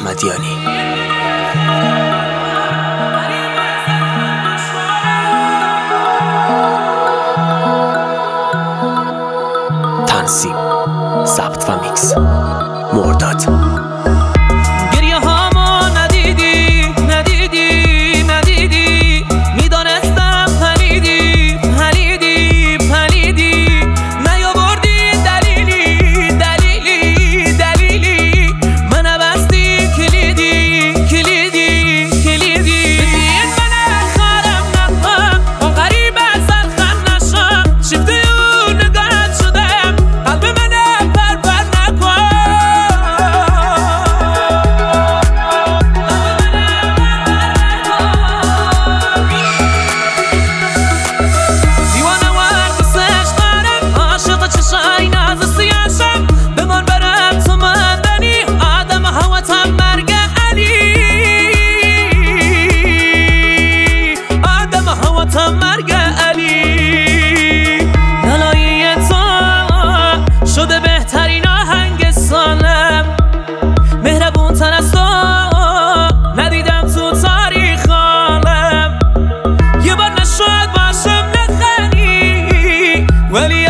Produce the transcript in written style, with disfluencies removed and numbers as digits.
احمدیانی. تنظیم، ضبط و میکس مرداد. گریه هامو ندیدی میدانستم پلیدی نیاوردی دلیلی من بستی کلیدی بدین من خارم نخوام با غریب سرخم نشم شفته اون نگاهت شدم قلب من پرپر نکن دیوانه ور دوستش دارم عاشق چشای ناز سیاشم بمان برم تو مندنی آدم هواتم مرگ علی لالایی تو شده بهترین آهنگ سالم مهربون تر از تو ندیدم تو تاریخ عالم یه بار نشد باشم نخنی ولی